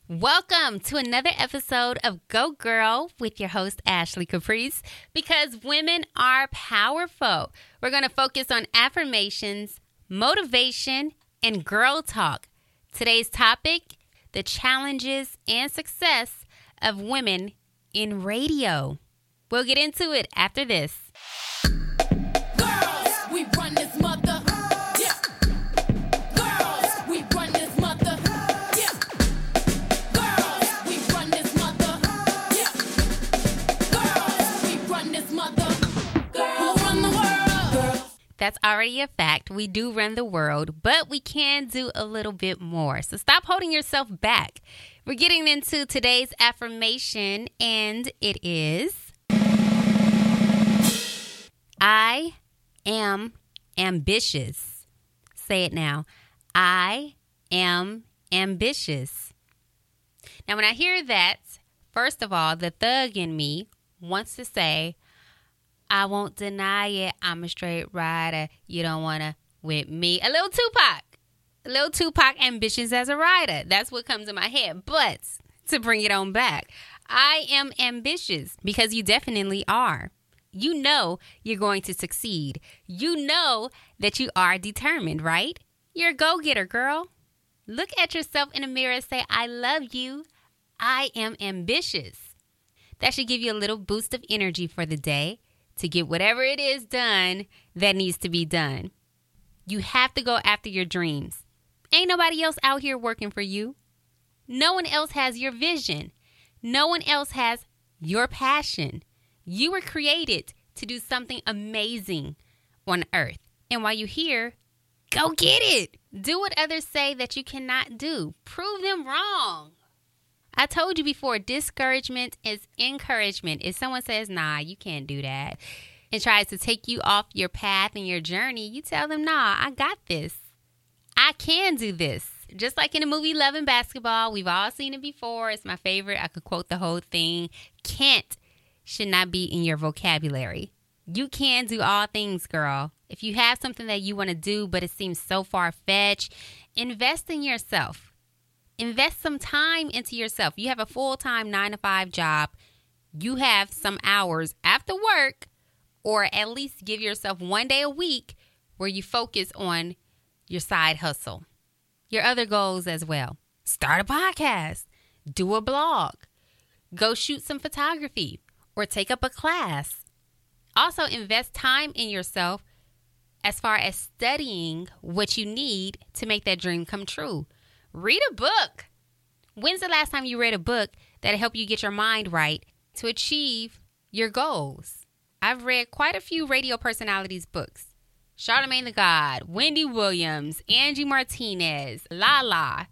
Welcome to another episode of Go Girl with your host, Ashley Caprice, because women are powerful. We're going to focus on affirmations, motivation, and girl talk. Today's topic, the challenges and success of women in radio. We'll get into it after this. Girls, we run this mother. Yeah. Girls, we run this mother. Yeah. Girls, we run this mother. Yeah. Girls, we run this mother. Girls, who run the world? Girls. That's already a fact. We do run the world, but we can do a little bit more. So stop holding yourself back. We're getting into today's affirmation, and it is, I am ambitious. Say it now. I am ambitious. Now, when I hear that, first of all, the thug in me wants to say, I won't deny it. I'm a straight rider. You don't want to with me. A little Tupac ambitions as a rider. That's what comes in my head. But to bring it on back, I am ambitious because you definitely are. You know you're going to succeed. You know that you are determined, right? You're a go-getter, girl. Look at yourself in the mirror and say, I love you. I am ambitious. That should give you a little boost of energy for the day to get whatever it is done that needs to be done. You have to go after your dreams. Ain't nobody else out here working for you. No one else has your vision. No one else has your passion. You were created to do something amazing on earth. And while you're here, go get it. Do what others say that you cannot do. Prove them wrong. I told you before, discouragement is encouragement. If someone says, nah, you can't do that, and tries to take you off your path and your journey, you tell them, nah, I got this. I can do this. Just like in the movie Love and Basketball, we've all seen it before. It's my favorite. I could quote the whole thing. Can't should not be in your vocabulary. You can do all things, girl. If you have something that you want to do, but it seems so far-fetched, invest in yourself. Invest some time into yourself. You have a full-time 9-to-5 job. You have some hours after work, or at least give yourself one day a week where you focus on your side hustle, your other goals as well. Start a podcast, do a blog, go shoot some photography, or take up a class. Also, invest time in yourself as far as studying what you need to make that dream come true. Read a book. When's the last time you read a book that'll help you get your mind right to achieve your goals? I've read quite a few radio personalities' books. Charlamagne the God, Wendy Williams, Angie Martinez, Lala,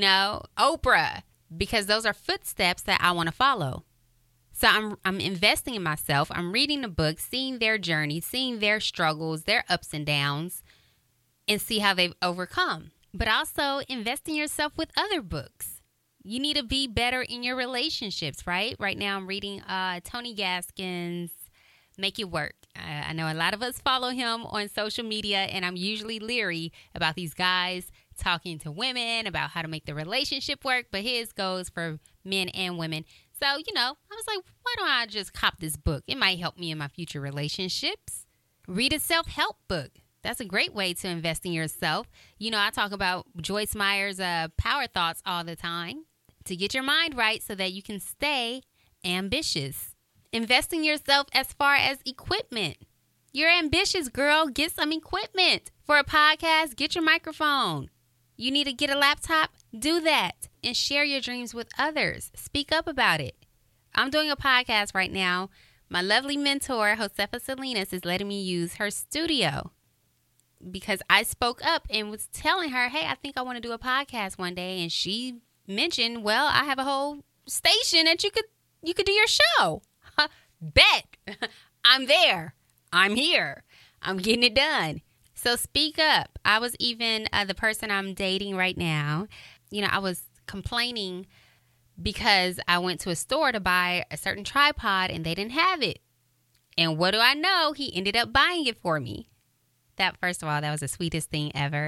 Oprah, because those are footsteps that I want to follow. So I'm investing in myself. I'm reading the book, seeing their journey, seeing their struggles, their ups and downs, and see how they've overcome. But also invest in yourself with other books. You need to be better in your relationships, right? Right now I'm reading Tony Gaskins' Make It Work. I know a lot of us follow him on social media, and I'm usually leery about these guys talking to women about how to make the relationship work, but his goes for men and women. So, I was like, why don't I just cop this book? It might help me in my future relationships. Read a self-help book. That's a great way to invest in yourself. I talk about Joyce Meyer's Power Thoughts all the time to get your mind right so that you can stay ambitious. Invest in yourself as far as equipment. You're ambitious, girl. Get some equipment. For a podcast, get your microphone. You need to get a laptop? Do that and share your dreams with others. Speak up about it. I'm doing a podcast right now. My lovely mentor, Josefa Salinas, is letting me use her studio because I spoke up and was telling her, hey, I think I want to do a podcast one day. And she mentioned, well, I have a whole station that you could do your show. Bet. I'm there. I'm here. I'm getting it done. So speak up. I was even the person I'm dating right now. I was complaining because I went to a store to buy a certain tripod and they didn't have it. And what do I know? He ended up buying it for me. That, first of all, that was the sweetest thing ever.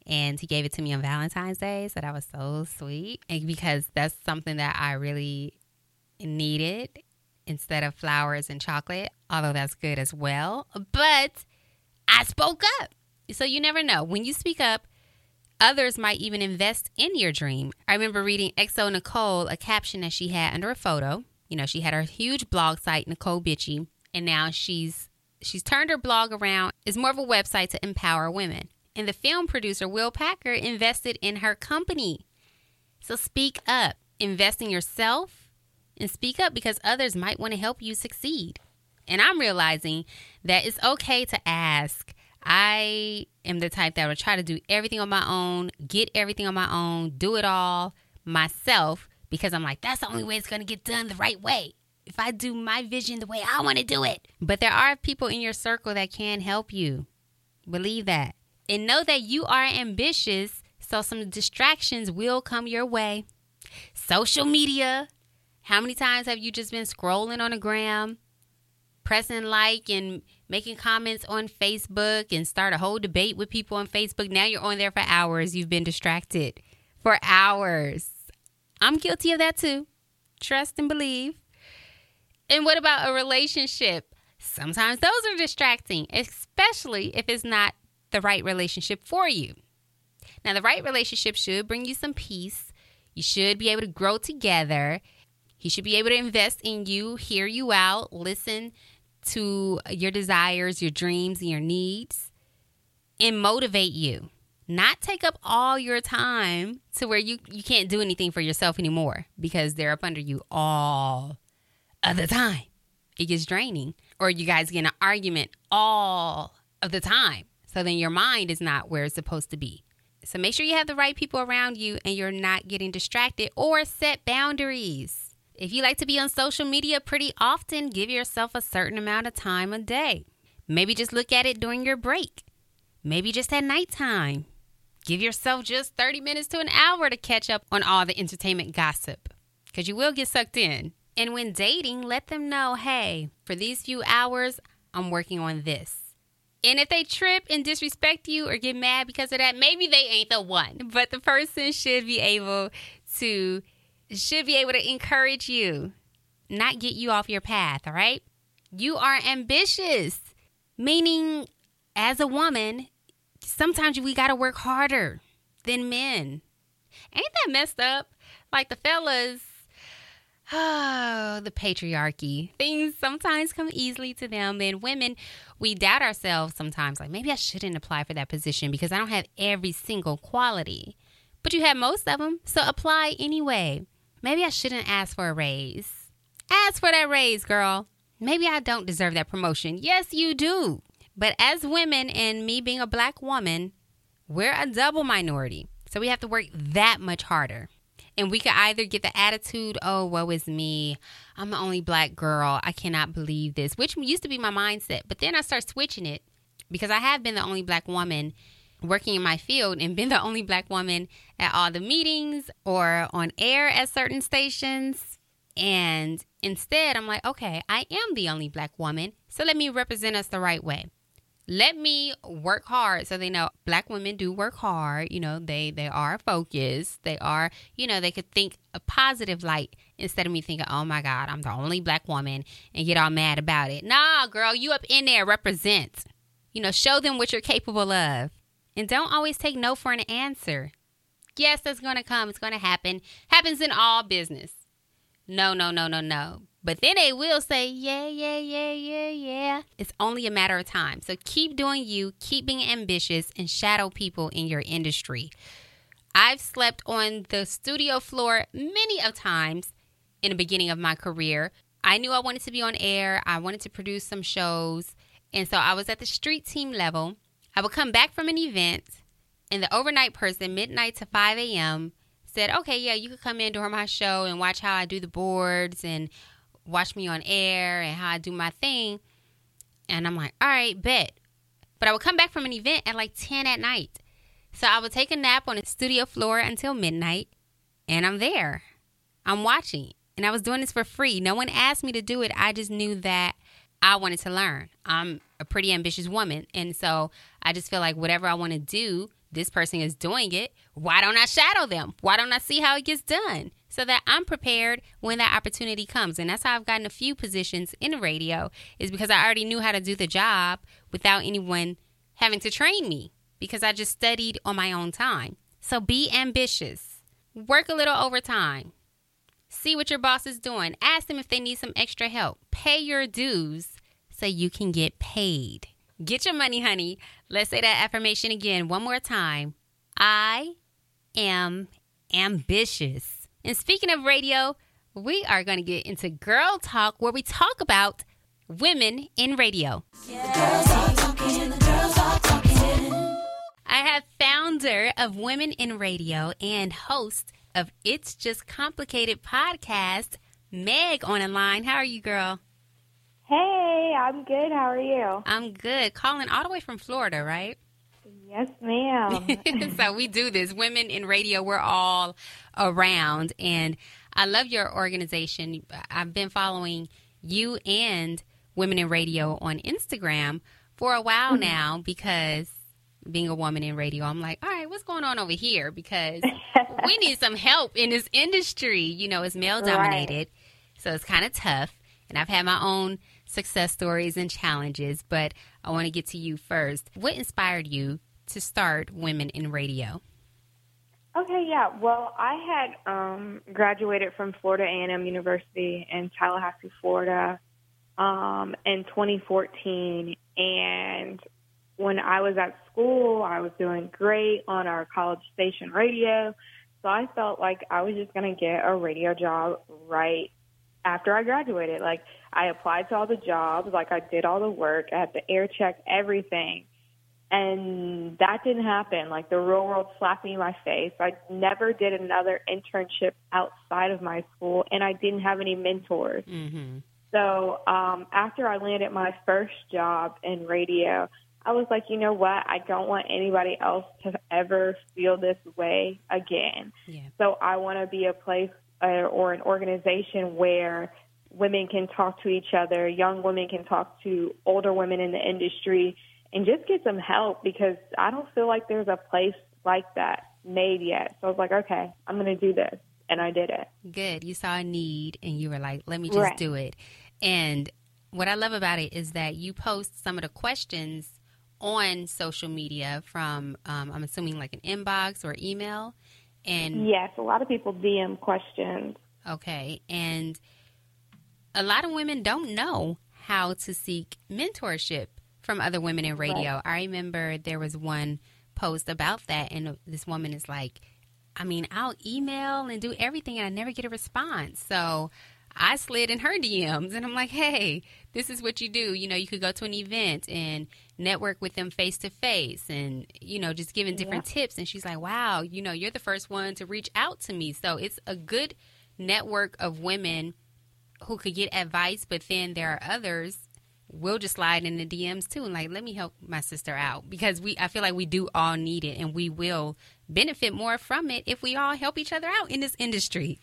And he gave it to me on Valentine's Day. So that was so sweet. And because that's something that I really needed instead of flowers and chocolate, although that's good as well. But I spoke up. So you never know. When you speak up, others might even invest in your dream. I remember reading XO Nicole, a caption that she had under a photo. You know, she had her huge blog site, Nicole Bitchie, and now she's turned her blog around. It's more of a website to empower women. And the film producer, Will Packer, invested in her company. So speak up. Invest in yourself and speak up because others might want to help you succeed. And I'm realizing that it's okay to ask. I am the type that will try to do everything on my own, get everything on my own, do it all myself because I'm like, that's the only way it's going to get done the right way. If I do my vision the way I want to do it. But there are people in your circle that can help you. Believe that. And know that you are ambitious, so some distractions will come your way. Social media. How many times have you just been scrolling on the gram, pressing like and making comments on Facebook and start a whole debate with people on Facebook? Now you're on there for hours. You've been distracted for hours. I'm guilty of that too. Trust and believe. And what about a relationship? Sometimes those are distracting, especially if it's not the right relationship for you. Now, the right relationship should bring you some peace. You should be able to grow together. He should be able to invest in you, hear you out, listen to your desires, your dreams, and your needs, and motivate you. Not take up all your time to where you can't do anything for yourself anymore because they're up under you all of the time. It gets draining. Or you guys get in an argument all of the time. So then your mind is not where it's supposed to be. So make sure you have the right people around you and you're not getting distracted, or set boundaries. If you like to be on social media pretty often, give yourself a certain amount of time a day. Maybe just look at it during your break. Maybe just at nighttime. Give yourself just 30 minutes to an hour to catch up on all the entertainment gossip, because you will get sucked in. And when dating, let them know, hey, for these few hours, I'm working on this. And if they trip and disrespect you or get mad because of that, maybe they ain't the one. But the person should be able to encourage you, not get you off your path, all right? You are ambitious, meaning as a woman, sometimes we got to work harder than men. Ain't that messed up? Like the fellas, the patriarchy. Things sometimes come easily to them. And women, we doubt ourselves sometimes. Like, maybe I shouldn't apply for that position because I don't have every single quality. But you have most of them, so apply anyway. Maybe I shouldn't ask for a raise. Ask for that raise, girl. Maybe I don't deserve that promotion. Yes, you do. But as women, and me being a black woman, we're a double minority. So we have to work that much harder. And we could either get the attitude, oh, woe is me. I'm the only black girl. I cannot believe this, which used to be my mindset. But then I start switching it because I have been the only black woman working in my field and been the only black woman at all the meetings or on air at certain stations. And instead, I'm like, okay, I am the only black woman. So let me represent us the right way. Let me work hard so they know black women do work hard. You know, they are focused. They are, they could think a positive light instead of me thinking, oh my God, I'm the only black woman and get all mad about it. Nah, girl, you up in there, represent. Show them what you're capable of. And don't always take no for an answer. Yes, that's going to come. It's going to happen. Happens in all business. No. But then they will say, yeah. It's only a matter of time. So keep doing you, keep being ambitious, and shadow people in your industry. I've slept on the studio floor many of times in the beginning of my career. I knew I wanted to be on air. I wanted to produce some shows. And so I was at the street team level. I would come back from an event, and the overnight person, midnight to 5 a.m., said, okay, yeah, you could come in during my show and watch how I do the boards and watch me on air and how I do my thing. And I'm like, all right, bet. But I would come back from an event at like 10 at night. So I would take a nap on the studio floor until midnight, and I'm there. I'm watching. And I was doing this for free. No one asked me to do it. I just knew that I wanted to learn. I'm a pretty ambitious woman. And so I just feel like whatever I want to do, this person is doing it. Why don't I shadow them? Why don't I see how it gets done? So that I'm prepared when that opportunity comes. And that's how I've gotten a few positions in the radio, is because I already knew how to do the job without anyone having to train me, because I just studied on my own time. So be ambitious. Work a little overtime. See what your boss is doing. Ask them if they need some extra help. Pay your dues so you can get paid. Get your money, honey. Let's say that affirmation again one more time. I am ambitious. And speaking of radio, we are going to get into Girl Talk, where we talk about women in radio. I have founder of Women in Radio and host of It's Just Complicated podcast, Meg, on the line. How are you, girl? Hey, I'm good. How are you? I'm good. Calling all the way from Florida, right? Yes, ma'am. So we do this. Women in Radio, we're all around. And I love your organization. I've been following you and Women in Radio on Instagram for a while now, because being a woman in radio, I'm like, all right, what's going on over here? Because we need some help in this industry. You know, it's male dominated, right. So it's kind of tough. And I've had my own success stories and challenges, but I want to get to you first. What inspired you to start Women in Radio? Okay, yeah. Well, I had graduated from Florida A&M University in Tallahassee, Florida, in 2014. And when I was at school, I was doing great on our college station radio. So I felt like I was just going to get a radio job right after I graduated. Like, I applied to all the jobs, like I did all the work, I had to air check everything. And that didn't happen. Like, the real world slapped me in my face. I never did another internship outside of my school, and I didn't have any mentors. Mm-hmm. So after I landed my first job in radio, I was like, you know what? I don't want anybody else to ever feel this way again. Yeah. So I want to be a place or an organization where women can talk to each other, young women can talk to older women in the industry, and just get some help, because I don't feel like there's a place like that made yet. So I was like, okay, I'm going to do this. And I did it. Good. You saw a need and you were like, let me just do it. And what I love about it is that you post some of the questions on social media from, I'm assuming, like an inbox or email. And yes, a lot of people DM questions. Okay. And a lot of women don't know how to seek mentorship from other women in radio. Right. I remember there was one post about that, and this woman is like, I mean, I'll email and do everything, and I never get a response. So I slid in her DMs, and I'm like, hey, this is what you do. You know, you could go to an event and network with them face-to-face and, you know, just giving different tips. And she's like, wow, you know, you're the first one to reach out to me. So it's a good network of women who could get advice, but then there are others, we'll just slide in the DMs too, and like, let me help my sister out, because I feel like we do all need it, and we will benefit more from it if we all help each other out in this industry.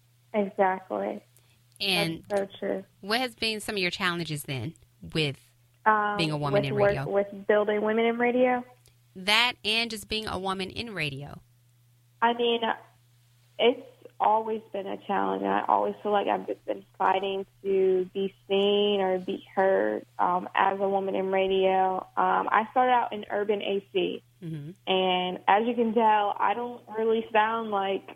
Exactly. And that's so true. What has been some of your challenges then with being a woman in radio? With building women in radio? That, and just being a woman in radio. I mean, it's always been a challenge, and I always feel like I've just been fighting to be seen or be heard as a woman in radio. I started out in urban AC, and as you can tell, I don't really sound like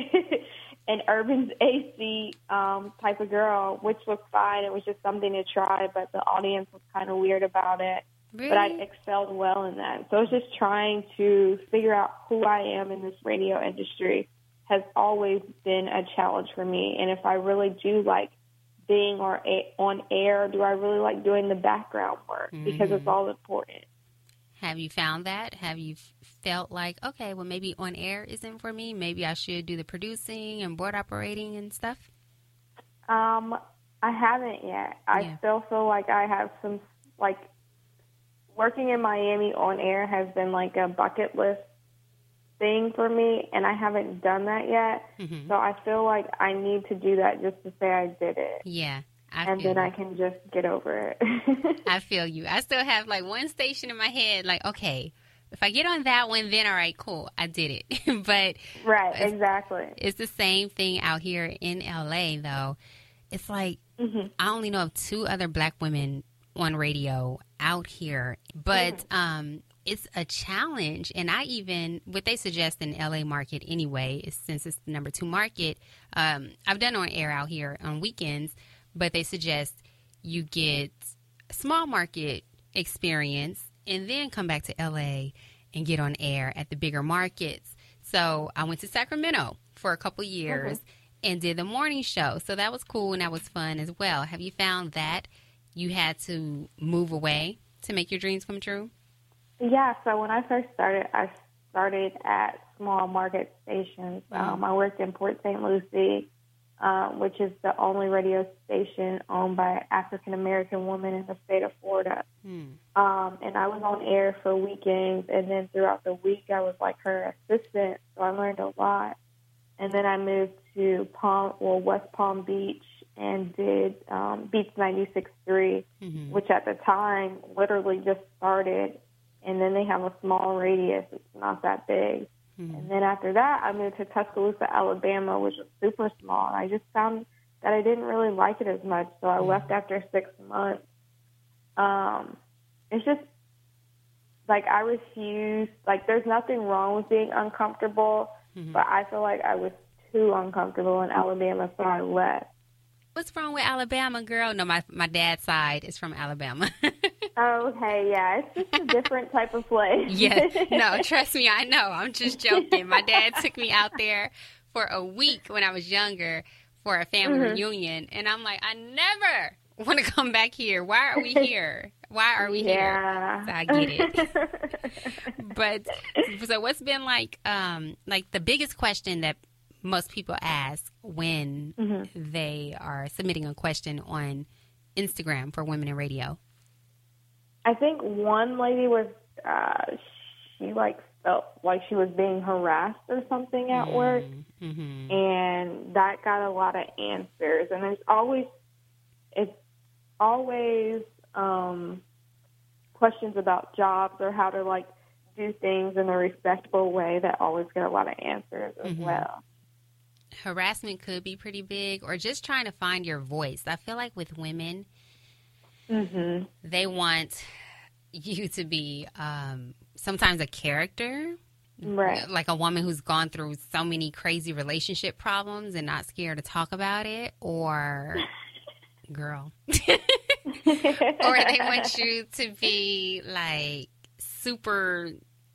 an urban AC type of girl, which was fine. It was just something to try, but the audience was kind of weird about it. Really? But I excelled well in that. So it's just trying to figure out who I am in this radio industry has always been a challenge for me. And if I really do like being on air, do I really like doing the background work? Because it's all important. Have you found that? Have you felt like, okay, well, maybe on air isn't for me? Maybe I should do the producing and board operating and stuff? I haven't yet. I still feel like I have some, like, working in Miami on air has been like a bucket list thing for me, and I haven't done that yet. So I feel like I need to do that just to say I did it. Yeah. And then I can just get over it. I feel you. I still have like one station in my head, like, okay, if I get on that one, then all right, cool, I did it. But Right, exactly. it's the same thing out here in LA, though. It's like I only know of 2 other black women on radio out here, but it's a challenge. And what they suggest in LA market anyway, is since it's the number 2 market, I've done on air out here on weekends, but they suggest you get small market experience and then come back to LA and get on air at the bigger markets. So I went to Sacramento for a couple years and did the morning show. So that was cool and that was fun as well. Have you found that you had to move away to make your dreams come true? Yeah, so when I first started, I started at small market stations. I worked in Port St. Lucie, which is the only radio station owned by African-American women in the state of Florida. And I was on air for weekends, and then throughout the week I was like her assistant, so I learned a lot. And then I moved to West Palm Beach and did Beats 96.3, which at the time literally just started. And then they have a small radius. It's not that big. And then after that, I moved to Tuscaloosa, Alabama, which was super small. And I just found that I didn't really like it as much, so I left after 6 months. It's just, like, I refuse. Like, there's nothing wrong with being uncomfortable, but I feel like I was too uncomfortable in Alabama, so I left. What's wrong with Alabama, girl? No, my dad's side is from Alabama. Oh, okay, yeah. It's just a different type of place. Yeah. No, trust me, I know. I'm just joking. My dad took me out there for a week when I was younger for a family reunion. And I'm like, I never want to come back here. Why are we here? Why are we here? So I get it. But so what's been like the biggest question that most people ask when they are submitting a question on Instagram for Women in Radio? I think one lady was, she like felt like she was being harassed or something at work, and that got a lot of answers. And it's always questions about jobs or how to like do things in a respectable way that always get a lot of answers as well. Harassment could be pretty big, or just trying to find your voice. I feel like with women, they want you to be sometimes a character, right? Like a woman who's gone through so many crazy relationship problems and not scared to talk about it, or girl. Or they want you to be like super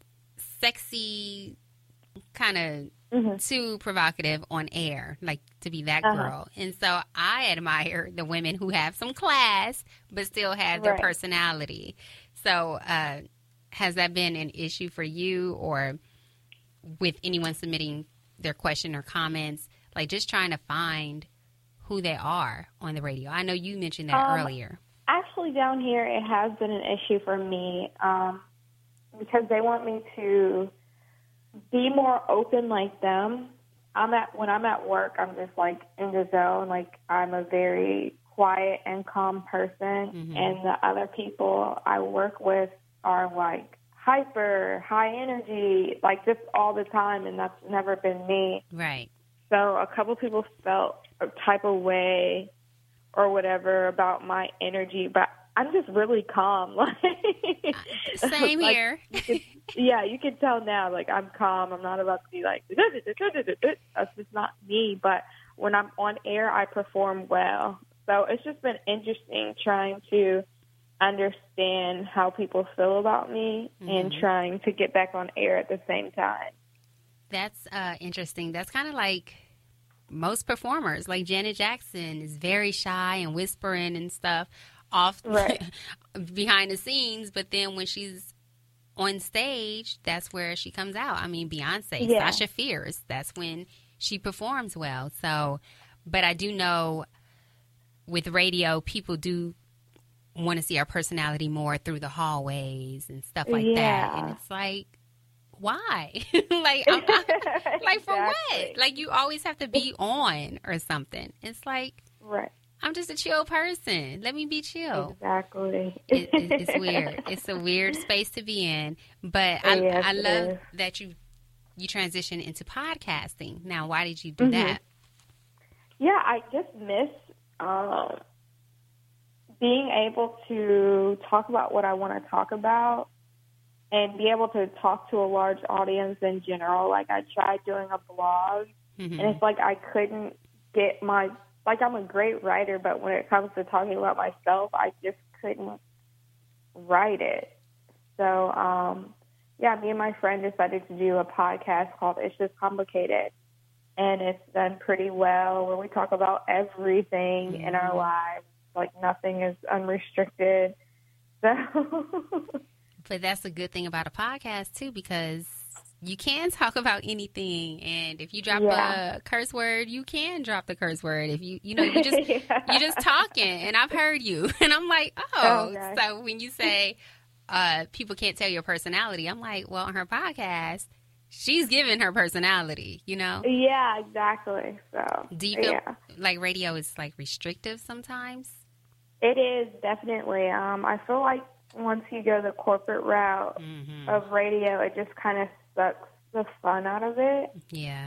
sexy, kind of too provocative on air, like to be that girl. And so I admire the women who have some class but still have their personality. So has that been an issue for you, or with anyone submitting their question or comments, like just trying to find who they are on the radio? I know you mentioned that earlier. Actually, down here it has been an issue for me because they want me to be more open like them. When I'm at work, I'm just like in the zone. Like I'm a very quiet and calm person, and the other people I work with are like hyper, high energy, like just all the time, and that's never been me. Right. So a couple people felt a type of way or whatever about my energy, but I'm just really calm. Same like, here. You can tell now, like, I'm calm. I'm not about to be like, that's just not me. But when I'm on air, I perform well. So it's just been interesting trying to understand how people feel about me and trying to get back on air at the same time. That's interesting. That's kind of like most performers. Like Janet Jackson is very shy and whispering and stuff off behind the scenes, but then when she's on stage, that's where she comes out. I mean, Beyonce, Sasha Fierce, that's when she performs well. So, but I do know with radio, people do want to see our personality more through the hallways and stuff like that. And it's like, why? like, like for what? Like, you always have to be on or something. It's like, I'm just a chill person. Let me be chill. Exactly. It's weird. It's a weird space to be in. But Yes, I it love is. that you transitioned into podcasting. Now, why did you do Mhm. that? Yeah, I just miss being able to talk about what I want to talk about and be able to talk to a large audience in general. Like, I tried doing a blog, Mhm. and it's like I couldn't get my, like, I'm a great writer, but when it comes to talking about myself, I just couldn't write it. So, yeah, me and my friend decided to do a podcast called It's Just Complicated. And it's done pretty well, where we talk about everything in our lives. Like, nothing is unrestricted. So, But that's a good thing about a podcast, too, because you can talk about anything. And if you drop Yeah. a curse word, you can drop the curse word. If you just Yeah. you just talking, and I've heard you. And I'm like, Oh, gosh. so when you say people can't tell your personality, I'm like, well, on her podcast, she's giving her personality, Yeah, exactly. So, Do you feel yeah. like radio is like restrictive sometimes? It is, definitely. I feel like once you go the corporate route Mm-hmm. of radio, it just kind of sucks the fun out of it. Yeah.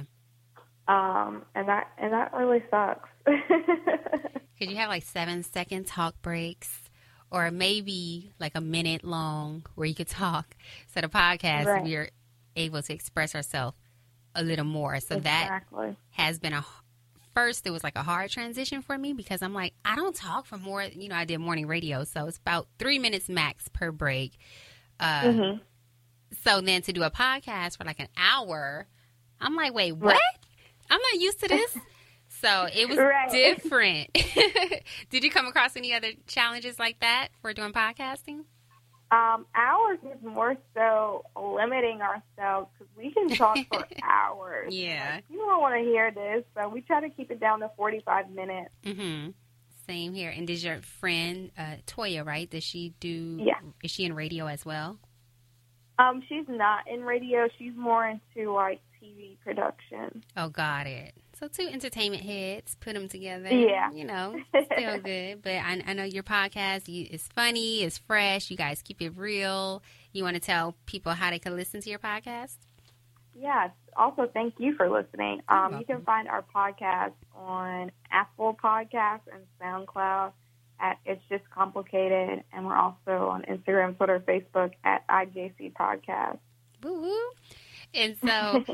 And that really sucks. Could you have like 7-second talk breaks or maybe like a minute long where you could talk? So the podcast, Right. we're able to express ourselves a little more. So that Exactly. has been first, it was like a hard transition for me because I'm like, I don't talk for more, I did morning radio. So it's about 3 minutes max per break. Mhm. So then to do a podcast for like an hour, I'm like, wait, what? Right. I'm not used to this. So it was Right. different. Did you come across any other challenges like that for doing podcasting? Ours is more so limiting ourselves because we can talk for hours. Yeah. Like, you don't want to hear this, so we try to keep it down to 45 minutes. Mm-hmm. Same here. And does your friend, Toya, right? Does she do, Yeah. is she in radio as well? She's not in radio. She's more into, like, TV production. Oh, got it. So 2 entertainment heads, put them together. Yeah. Still good. But I know your podcast is funny, it's fresh. You guys keep it real. You want to tell people how they can listen to your podcast? Yes. Also, thank you for listening. You're You can find our podcast on Apple Podcasts and SoundCloud at It's Just Complicated. And we're also on Instagram, Twitter, Facebook at IJC Podcast. Woo-woo. And so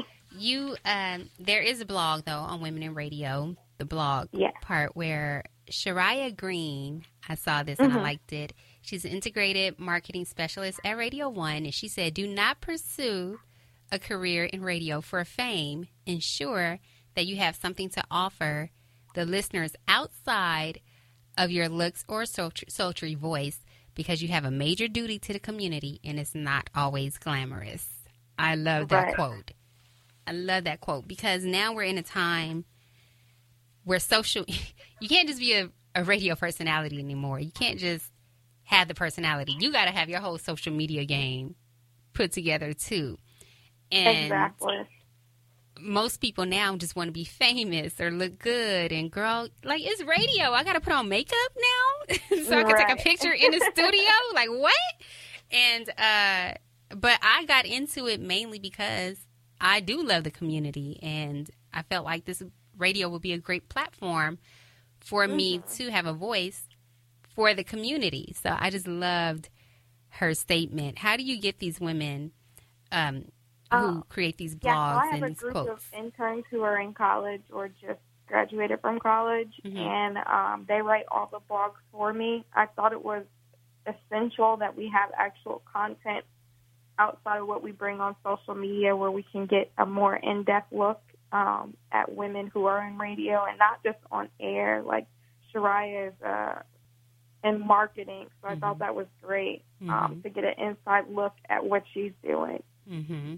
there is a blog, though, on Women in Radio, the blog Yeah. part where Shariah Green, I saw this and I liked it. She's an integrated marketing specialist at Radio One. And she said, do not pursue a career in radio for fame. Ensure that you have something to offer the listeners outside of your looks or sultry voice because you have a major duty to the community and it's not always glamorous. I love that Right. quote. I love that quote because now we're in a time where you can't just be a radio personality anymore. You can't just have the personality. You got to have your whole social media game put together too. And Exactly. most people now just want to be famous or look good. And girl, like, it's radio. I got to put on makeup now so I can take a Right. picture in the studio. Like, what? And, but I got into it mainly because I do love the community. And I felt like this radio would be a great platform for me to have a voice for the community. So I just loved her statement. How do you get these women who create these Yeah, blogs so I have and a these group quotes? of interns who are in college or just graduated from college, and they write all the blogs for me. I thought it was essential that we have actual content outside of what we bring on social media where we can get a more in-depth look at women who are in radio and not just on air. Like Shariah is in marketing, so I thought that was great to get an inside look at what she's doing. Mm-hmm.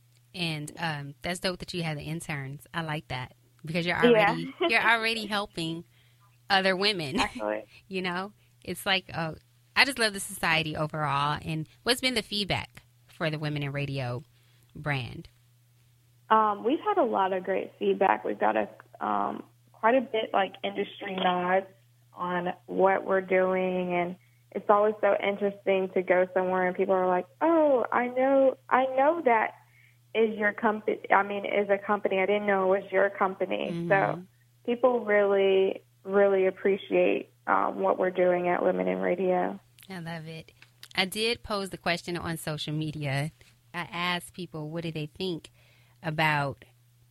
And that's dope that you have the interns. I like that because you're Yeah. already helping other women. Actually. It's like I just love the society overall. And what's been the feedback for the Women in Radio brand? We've had a lot of great feedback. We've got quite a bit like industry nods on what we're doing, and it's always so interesting to go somewhere and people are like, "Oh, I know that is your company. I mean, is a company. I didn't know it was your company." Mm-hmm. So people really, really appreciate what we're doing at Women in Radio. I love it. I did pose the question on social media. I asked people, what do they think about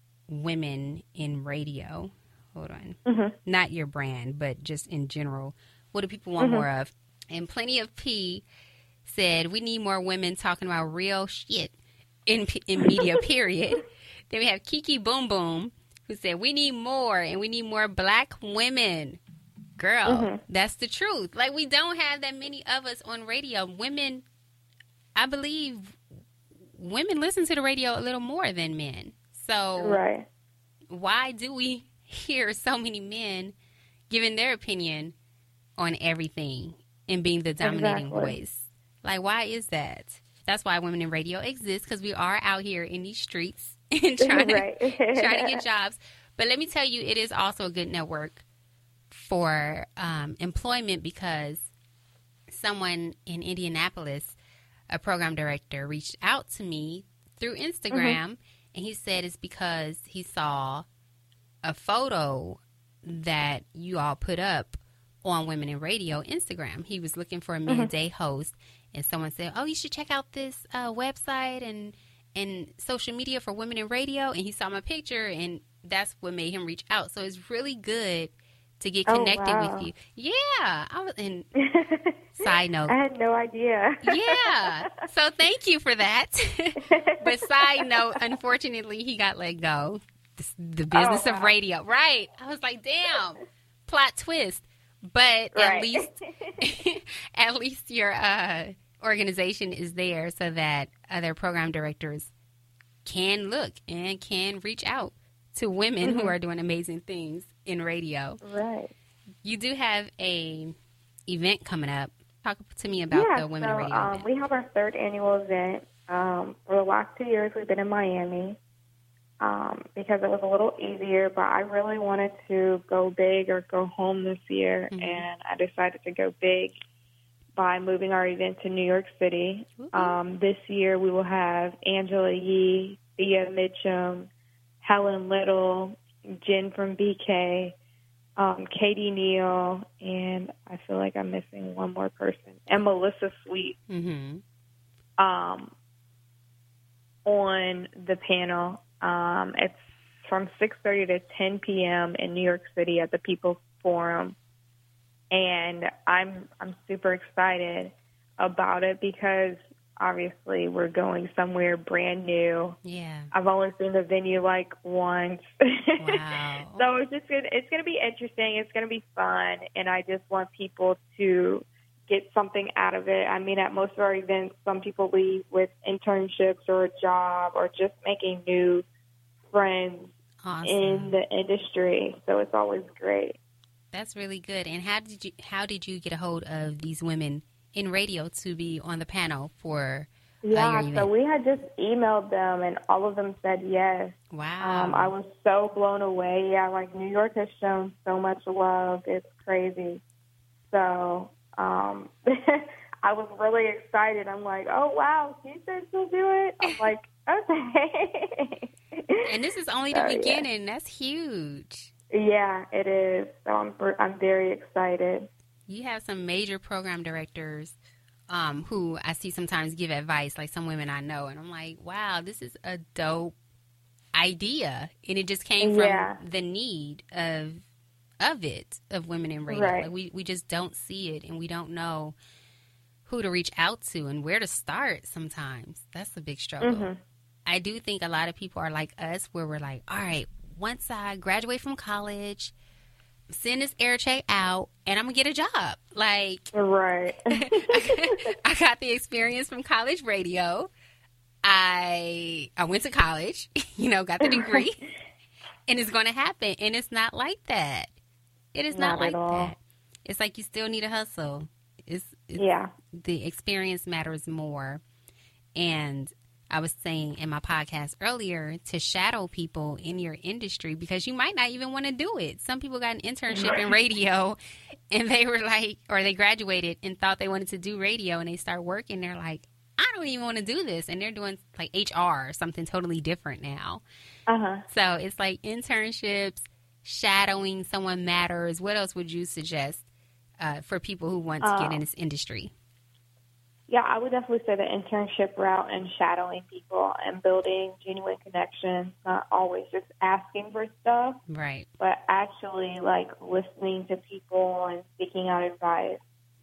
women in radio? Hold on. Mm-hmm. Not your brand, but just in general. What do people want more of? And Plenty of P said, we need more women talking about real shit in media, period. Then we have Kiki Boom Boom, who said, we need more, and we need more black women. Girl, that's the truth. Like, we don't have that many of us on radio. Women, I believe women listen to the radio a little more than men. So Right. why do we hear so many men giving their opinion on everything and being the dominating Exactly. voice? Like, why is that? That's why Women in Radio exists, because we are out here in these streets and trying Right. to get jobs. But let me tell you, it is also a good network for employment, because someone in Indianapolis, a program director, reached out to me through Instagram, and he said it's because he saw a photo that you all put up on Women in Radio Instagram. He was looking for a midday host, and someone said, oh, you should check out this website and social media for Women in Radio, and he saw my picture, and that's what made him reach out. So it's really good to get connected with you. Yeah. And side note. I had no idea. Yeah. So thank you for that. But side note, unfortunately, he got let go. The business of radio. Right. I was like, damn. Plot twist. But Right. at least your organization is there so that other program directors can look and can reach out to women who are doing amazing things in radio. Right. You do have a event coming up. Talk to me about the Women in Radio event. We have our third annual event. For the last 2 years, we've been in Miami because it was a little easier, but I really wanted to go big or go home this year, and I decided to go big by moving our event to New York City. This year, we will have Angela Yee, Thea Mitchum, Helen Little, Jen from BK, Katie Neal, and I feel like I'm missing one more person, and Melissa Sweet on the panel. It's from 6:30 to 10 p.m. in New York City at the People's Forum, and I'm super excited about it because obviously we're going somewhere brand new. Yeah. I've only seen the venue like once. Wow. So it's going to be interesting. It's going to be fun. And I just want people to get something out of it. I mean, at most of our events, some people leave with internships or a job or just making new friends in the industry. So it's always great. That's really good. And how did you get a hold of these women in radio to be on the panel for your event? So we had just emailed them, and all of them said yes. Wow. I was so blown away. Yeah, like New York has shown so much love. It's crazy. So I was really excited. I'm like, oh, wow, she said she'll do it? I'm like, okay. And this is only the beginning. Yeah. That's huge. Yeah, it is. So I'm very excited. You have some major program directors who I see sometimes give advice, like some women I know, and I'm like, wow, this is a dope idea. And it just came from the need of women in radio. Right. Like we just don't see it, and we don't know who to reach out to and where to start sometimes. That's a big struggle. I do think a lot of people are like us, where we're like, all right, once I graduate from college, send this air check out, and I'm going to get a job. Like, right. I got the experience from college radio. I went to college, got the degree, and it's going to happen. And it's not like that. It is not like that. It's like you still need a hustle. The experience matters more. And I was saying in my podcast earlier to shadow people in your industry because you might not even want to do it. Some people got an internship in radio and they were like, or they graduated and thought they wanted to do radio and they start working. They're like, I don't even want to do this. And they're doing like HR or something totally different now. So it's like internships, shadowing someone matters. What else would you suggest for people who want to get in this industry? Yeah, I would definitely say the internship route and shadowing people and building genuine connections, not always just asking for stuff, Right. but actually like listening to people and seeking out advice.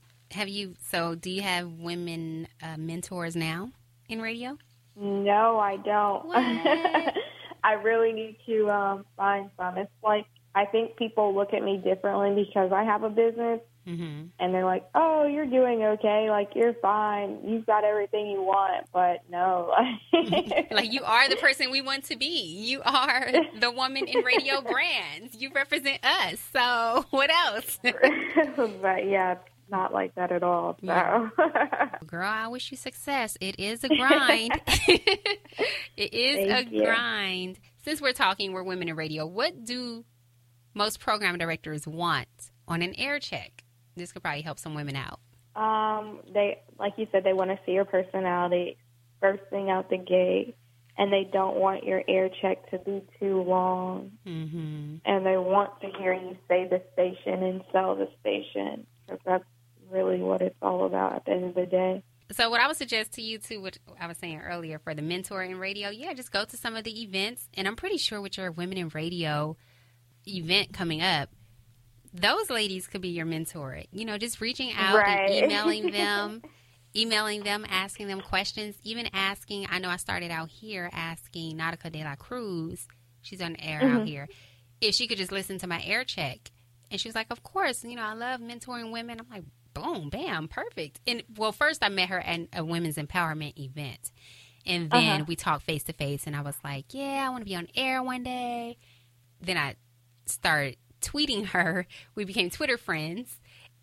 Do you have women mentors now in radio? No, I don't. What? I really need to find some. It's like I think people look at me differently because I have a business. Mm-hmm. And they're like, oh, you're doing okay. Like, you're fine. You've got everything you want. But no. Like, you are the person we want to be. You are the woman in radio brands. You represent us. So what else? But, yeah, it's not like that at all. So. Yeah. Girl, I wish you success. It is a grind. It is Thank a you. grind. Since we're talking, we're women in radio, what do most program directors want on an air check? This could probably help some women out. They, like you said, they want to see your personality first thing out the gate, and they don't want your air check to be too long. Mm-hmm. And they want to hear you say the station and sell the station, because that's really what it's all about at the end of the day. So what I would suggest to you, too, what I was saying earlier for the mentor in radio, just go to some of the events. And I'm pretty sure with your Women in Radio event coming up, those ladies could be your mentor. You know, just reaching out Right. and emailing them, asking them questions, even asking. I know I started out here asking Nautica de la Cruz, she's on the air out here, if she could just listen to my air check. And she was like, of course, I love mentoring women. I'm like, boom, bam, perfect. And well, first I met her at a women's empowerment event. And then we talked face to face and I was like, yeah, I want to be on air one day. Then I started tweeting her. We became Twitter friends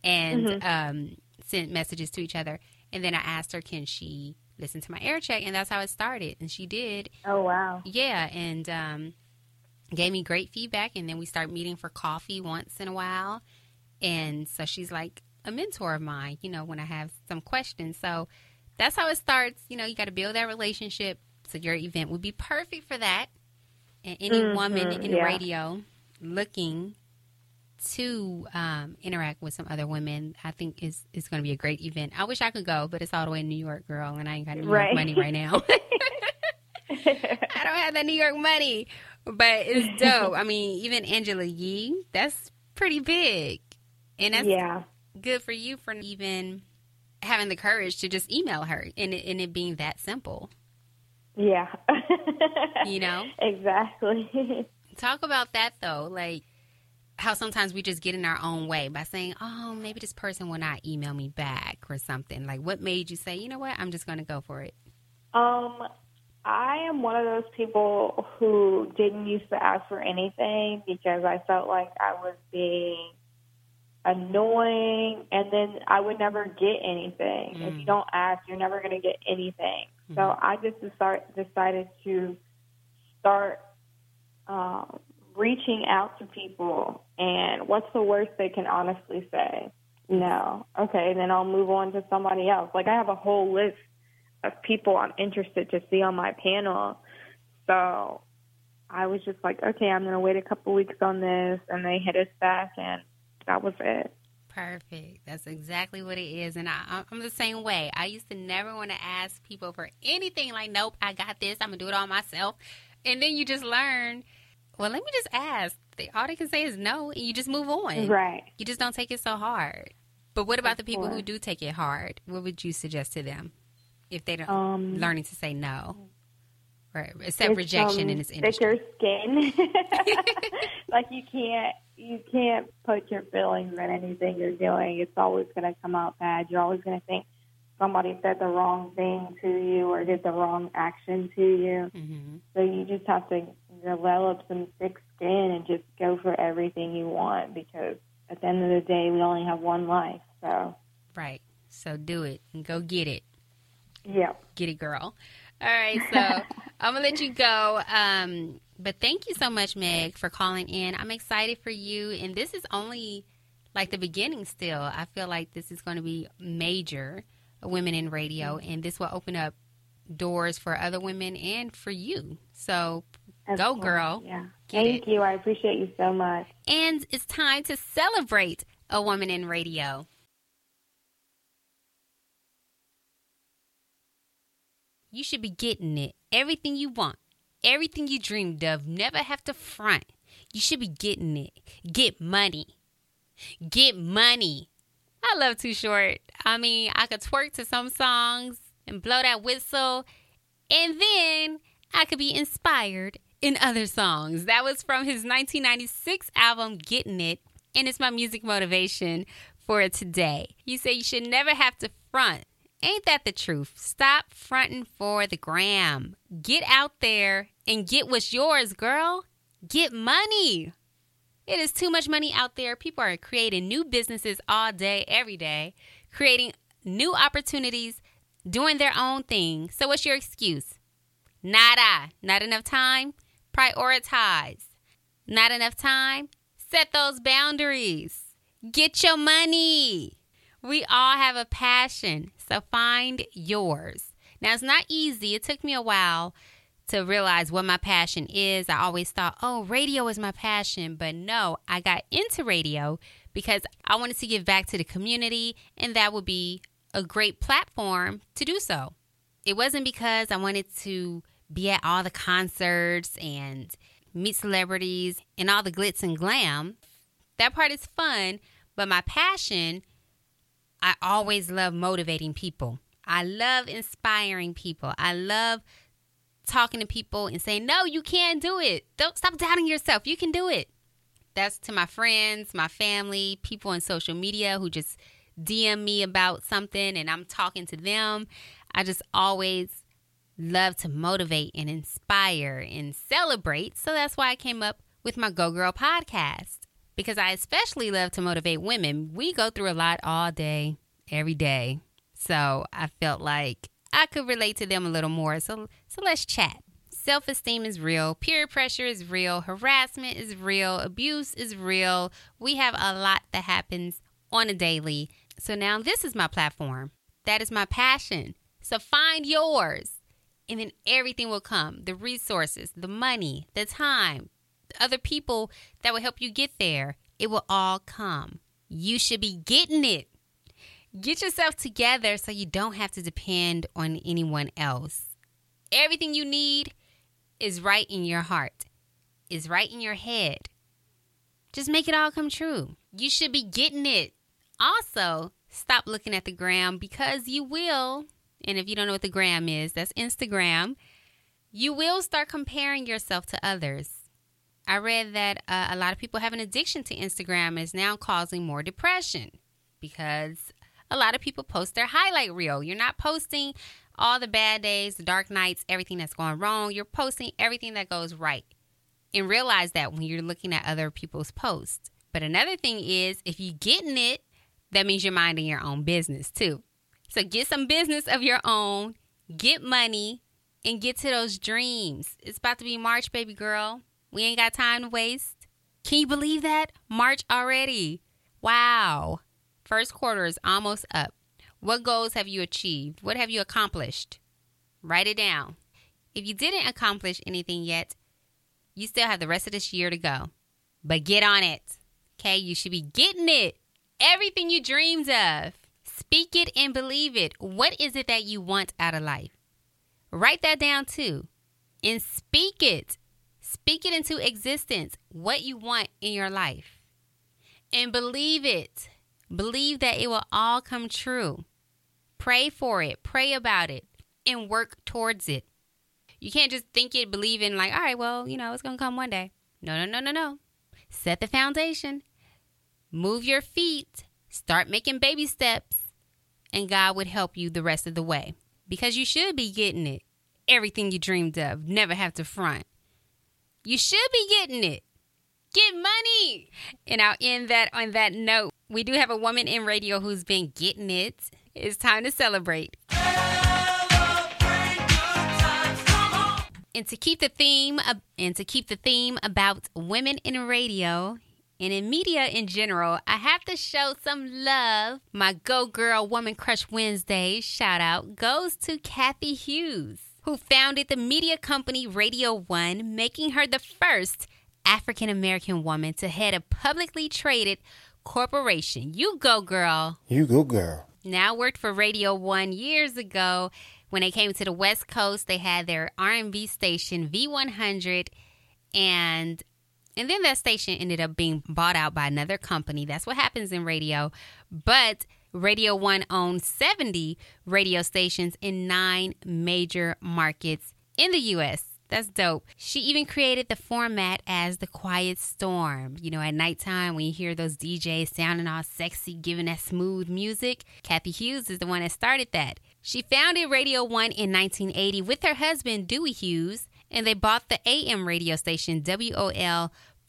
and sent messages to each other. And then I asked her, can she listen to my air check? And that's how it started. And she did. Oh, wow. Yeah. And gave me great feedback. And then we started meeting for coffee once in a while. And so she's like a mentor of mine, when I have some questions. So that's how it starts. You got to build that relationship. So your event would be perfect for that. And any woman in radio looking to interact with some other women, I think is going to be a great event. I wish I could go, but it's all the way in New York, girl, and I ain't got New York money right now. I don't have that New York money, but it's dope. I mean, even Angela Yee, that's pretty big, and that's good for you for even having the courage to just email her and it being that simple. Yeah. Exactly. Talk about that, though, like how sometimes we just get in our own way by saying, oh, maybe this person will not email me back or something. Like, what made you say, you know what, I'm just going to go for it? I am one of those people who didn't used to ask for anything because I felt like I was being annoying, and then I would never get anything. If you don't ask, you're never going to get anything. So I just decided to start reaching out to people, and what's the worst they can honestly say? No. Okay, then I'll move on to somebody else. Like, I have a whole list of people I'm interested to see on my panel. So I was just like, okay, I'm going to wait a couple weeks on this, and they hit us back, and that was it. Perfect. That's exactly what it is. And I'm the same way. I used to never want to ask people for anything. Like, nope, I got this. I'm going to do it all myself. And then you just learn, well, let me just ask. All they can say is no, and you just move on. Right. You just don't take it so hard. But what about the people who do take it hard? What would you suggest to them if they don't learning to say no? Right. Accept rejection in this industry. Thicker skin. Like, you can't put your feelings in anything you're doing. It's always going to come out bad. You're always going to think somebody said the wrong thing to you or did the wrong action to you. So you just have to develop some thick skin and just go for everything you want, because at the end of the day, we only have one life. So right. So do it and go get it. Yeah. Get it, girl. All right, so I'm going to let you go. But thank you so much, Meg, for calling in. I'm excited for you. And this is only like the beginning still. I feel like this is going to be major, women in radio. And this will open up doors for other women and for you. So go, girl. Yeah. Thank you. I appreciate you so much. And it's time to celebrate a woman in radio. You should be getting it. Everything you want. Everything you dreamed of. Never have to front. You should be getting it. Get money. Get money. I love Too Short. I mean, I could twerk to some songs and blow that whistle. And then I could be inspired in other songs. That was from his 1996 album, Getting It. And it's my music motivation for today. You say you should never have to front. Ain't that the truth? Stop fronting for the gram. Get out there and get what's yours, girl. Get money. It is too much money out there. People are creating new businesses all day, every day, creating new opportunities, doing their own thing. So what's your excuse? Nada. Not enough time? Prioritize. Not enough time? Set those boundaries. Get your money. We all have a passion, so find yours. Now, it's not easy. It took me a while to realize what my passion is. I always thought, oh, radio is my passion. But no, I got into radio because I wanted to give back to the community, and that would be a great platform to do so. It wasn't because I wanted to be at all the concerts and meet celebrities and all the glitz and glam. That part is fun, but my passion, I always love motivating people. I love inspiring people. I love talking to people and saying, no, you can do it. Don't stop doubting yourself. You can do it. That's to my friends, my family, people on social media who just DM me about something and I'm talking to them. I just always love to motivate and inspire and celebrate. So that's why I came up with my Go Girl podcast. Because I especially love to motivate women. We go through a lot all day, every day. So I felt like I could relate to them a little more. So let's chat. Self-esteem is real. Peer pressure is real. Harassment is real. Abuse is real. We have a lot that happens on a daily. So now this is my platform. That is my passion. So find yours. And then everything will come. The resources, the money, the time, other people that will help you get there. It will all come. You should be getting it. Get yourself together so you don't have to depend on anyone else. Everything you need is right in your heart, is right in your head. Just make it all come true. You should be getting it. Also, stop looking at the gram because you will. And if you don't know what the gram is, that's Instagram. You will start comparing yourself to others. I read that a lot of people have an addiction to Instagram and is now causing more depression because a lot of people post their highlight reel. You're not posting all the bad days, the dark nights, everything that's going wrong. You're posting everything that goes right. And realize that when you're looking at other people's posts. But another thing is, if you're getting it, that means you're minding your own business too. So get some business of your own, get money, and get to those dreams. It's about to be March, baby girl. We ain't got time to waste. Can you believe that? March already. Wow. First quarter is almost up. What goals have you achieved? What have you accomplished? Write it down. If you didn't accomplish anything yet, you still have the rest of this year to go. But get on it. Okay? You should be getting it. Everything you dreamed of. Speak it and believe it. What is it that you want out of life? Write that down too. And speak it. Speak it into existence, what you want in your life. And believe it. Believe that it will all come true. Pray for it. Pray about it. And work towards it. You can't just think it, believe in like, all right, well, it's going to come one day. No. Set the foundation. Move your feet. Start making baby steps. And God would help you the rest of the way. Because you should be getting it. Everything you dreamed of. Never have to front. You should be getting it. Get money. And I'll end that on that note. We do have a woman in radio who's been getting it. It's time to celebrate. Celebrate good times. And to keep the theme about women in radio and in media in general, I have to show some love. My Go Girl Woman Crush Wednesday shout out goes to Kathy Hughes, who founded the media company Radio One, making her the first African-American woman to head a publicly traded corporation. You go, girl. You go, girl. Now, I worked for Radio One years ago. When they came to the West Coast, they had their R&B station, V100, and then that station ended up being bought out by another company. That's what happens in radio. But Radio One owned 70 radio stations in 9 major markets in the U.S. That's dope. She even created the format as the Quiet Storm. You know, at nighttime when you hear those DJs sounding all sexy, giving that smooth music, Kathy Hughes is the one that started that. She founded Radio One in 1980 with her husband, Dewey Hughes, and they bought the AM radio station WOL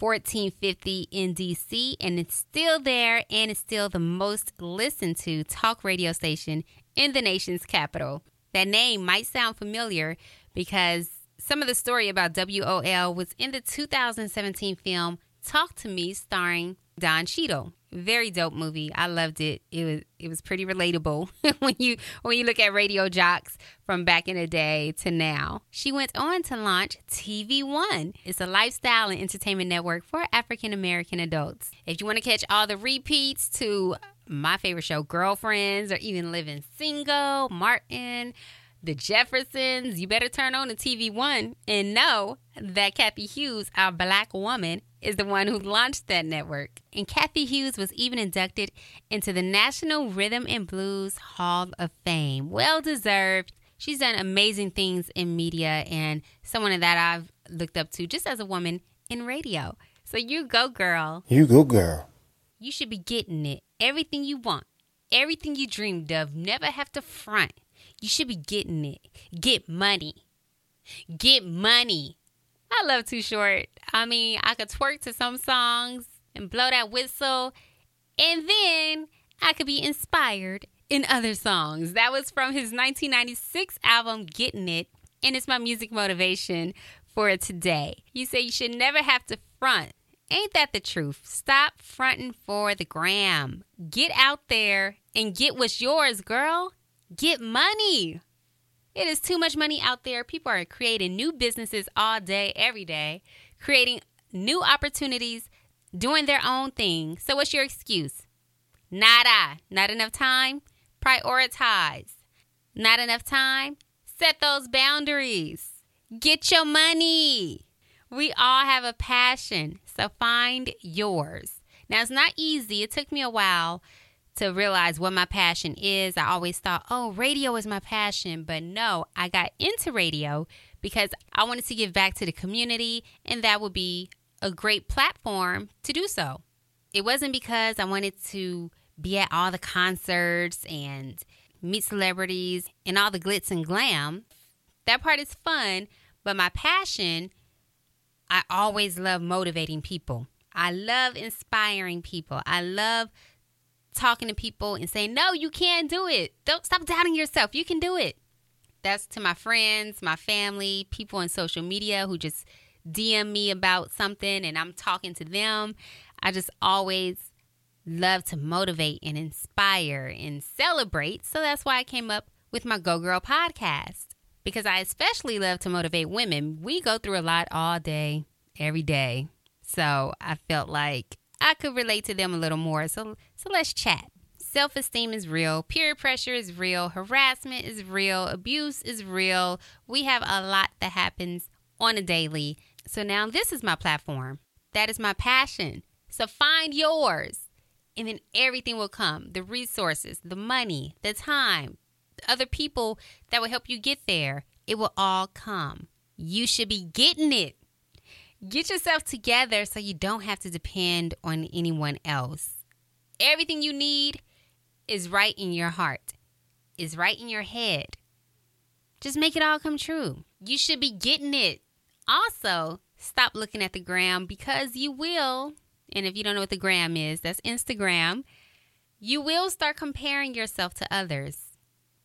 1450 in D.C., and it's still there, and it's still the most listened to talk radio station in the nation's capital. That name might sound familiar because some of the story about WOL was in the 2017 film Talk to Me, starring Don Cheadle. Very dope movie. I loved it. It was pretty relatable when you look at radio jocks from back in the day to now. She went on to launch TV One. It's a lifestyle and entertainment network for African American adults. If you want to catch all the repeats to my favorite show, Girlfriends, or even Living Single, Martin, The Jeffersons, you better turn on the TV One and know that Kathy Hughes, our Black woman, is the one who launched that network. And Kathy Hughes was even inducted into the National Rhythm and Blues Hall of Fame. Well deserved. She's done amazing things in media and someone that I've looked up to just as a woman in radio. So you go, girl. You go, girl. You should be getting it. Everything you want. Everything you dreamed of. Never have to front. You should be getting it. Get money. Get money. I love Too Short. I mean, I could twerk to some songs and blow that whistle, and then I could be inspired in other songs. That was from his 1996 album, Getting It, and it's my music motivation for today. You say you should never have to front. Ain't that the truth? Stop fronting for the gram. Get out there and get what's yours, girl. Get money. It is too much money out there. People are creating new businesses all day, every day, creating new opportunities, doing their own thing. So what's your excuse? Nada. Not enough time? Prioritize. Not enough time? Set those boundaries. Get your money. We all have a passion, so find yours. Now, it's not easy. It took me a while to realize what my passion is. I always thought, oh, radio is my passion. But no, I got into radio because I wanted to give back to the community, and that would be a great platform to do so. It wasn't because I wanted to be at all the concerts and meet celebrities and all the glitz and glam. That part is fun, but my passion, I always love motivating people. I love inspiring people. I love talking to people and saying, no, you can do it. Don't stop doubting yourself. You can do it. That's to my friends, my family, people on social media who just DM me about something and I'm talking to them. I just always love to motivate and inspire and celebrate. So that's why I came up with my Go Girl podcast, because I especially love to motivate women. We go through a lot all day, every day. So I felt like I could relate to them a little more. So let's chat. Self-esteem is real. Peer pressure is real. Harassment is real. Abuse is real. We have a lot that happens on a daily. So now this is my platform. That is my passion. So find yours. And then everything will come. The resources, the money, the time, the other people that will help you get there. It will all come. You should be getting it. Get yourself together so you don't have to depend on anyone else. Everything you need is right in your heart, is right in your head. Just make it all come true. You should be getting it. Also, stop looking at the gram, because you will. And if you don't know what the gram is, that's Instagram. You will start comparing yourself to others.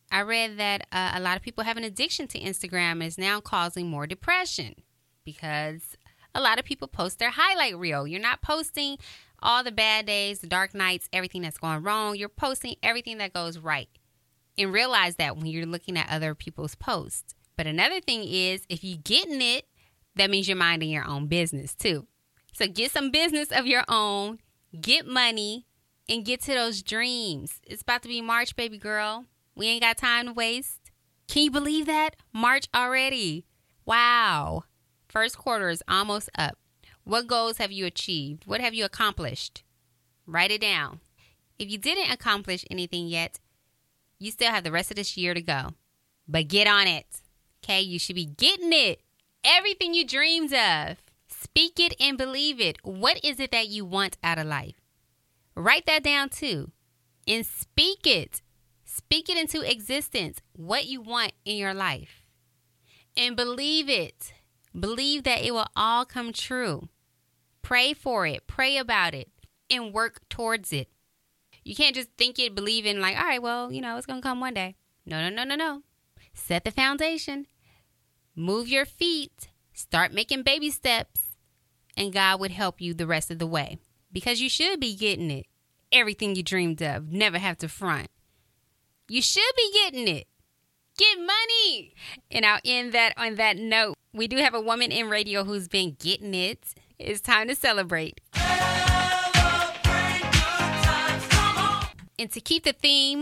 I read that a lot of people have an addiction to Instagram and it's now causing more depression because a lot of people post their highlight reel. You're not posting all the bad days, the dark nights, everything that's going wrong. You're posting everything that goes right. And realize that when you're looking at other people's posts. But another thing is, if you're getting it, that means you're minding your own business too. So get some business of your own, get money, and get to those dreams. It's about to be March, baby girl. We ain't got time to waste. Can you believe that? March already. Wow. First quarter is almost up. What goals have you achieved? What have you accomplished? Write it down. If you didn't accomplish anything yet, you still have the rest of this year to go. But get on it. Okay? You should be getting it. Everything you dreamed of. Speak it and believe it. What is it that you want out of life? Write that down too. And speak it. Speak it into existence. What you want in your life. And believe it. Believe that it will all come true. Pray for it. Pray about it. And work towards it. You can't just think it, believe in like, all right, well, it's going to come one day. No. Set the foundation. Move your feet. Start making baby steps. And God would help you the rest of the way. Because you should be getting it. Everything you dreamed of. Never have to front. You should be getting it. Get money. And I'll end that on that note. We do have a woman in radio who's been getting it. It's time to celebrate. And to keep the theme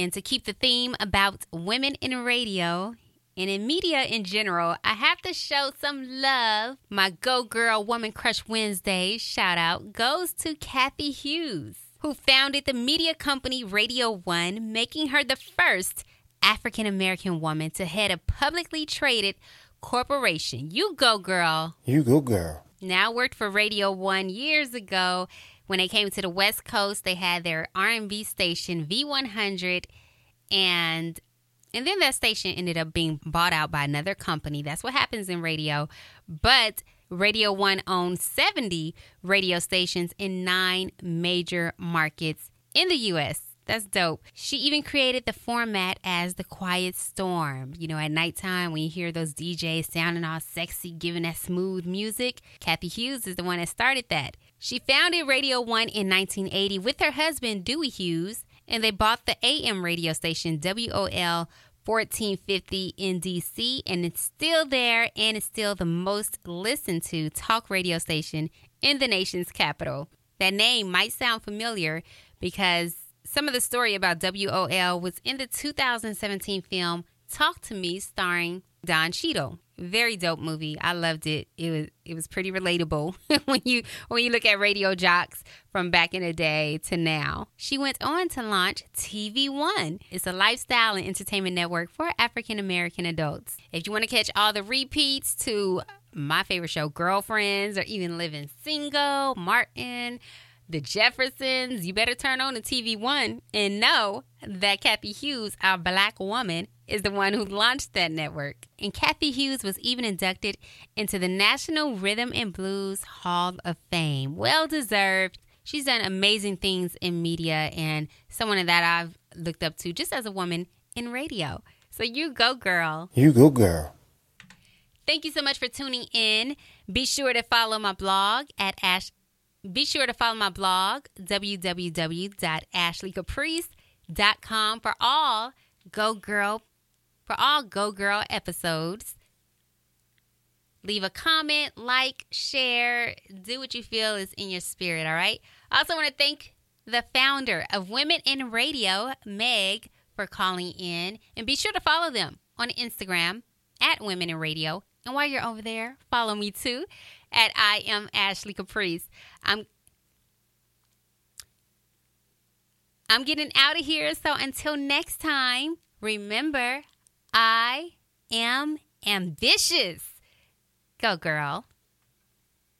about women in radio and in media in general, I have to show some love. My Go Girl Woman Crush Wednesday shout out goes to Cathy Hughes, who founded the media company Radio One, making her the first African-American woman to head a publicly traded corporation. You go, girl. You go, girl. Now worked for Radio One years ago. When they came to the West Coast, they had their R&B station, V100, and then that station ended up being bought out by another company. That's what happens in radio. But Radio One owned 70 radio stations in 9 major markets in the U.S. That's dope. She even created the format as the Quiet Storm. At nighttime when you hear those DJs sounding all sexy, giving that smooth music, Cathy Hughes is the one that started that. She founded Radio One in 1980 with her husband, Dewey Hughes, and they bought the AM radio station WOL 1450 in D.C., and it's still there, and it's still the most listened to talk radio station in the nation's capital. That name might sound familiar because some of the story about WOL was in the 2017 film Talk to Me, starring Don Cheadle. Very dope movie. I loved it. It was pretty relatable when you look at radio jocks from back in the day to now. She went on to launch TV One. It's a lifestyle and entertainment network for African American adults. If you want to catch all the repeats to my favorite show, Girlfriends, or even Living Single, Martin, The Jeffersons, you better turn on the TV One and know that Cathy Hughes, our Black woman, is the one who launched that network. And Cathy Hughes was even inducted into the National Rhythm and Blues Hall of Fame. Well deserved. She's done amazing things in media and someone that I've looked up to just as a woman in radio. So you go, girl. You go, girl. Thank you so much for tuning in. Be sure to follow my blog at www.ashleycaprice.com for all Go Girl episodes. Leave a comment, like, share, do what you feel is in your spirit, all right? I also want to thank the founder of Women in Radio, Meg, for calling in. And be sure to follow them on Instagram at Women in Radio. And while you're over there, follow me too at I am Ashley Caprice. I'm getting out of here. So until next time, remember, I am ambitious. Go, girl.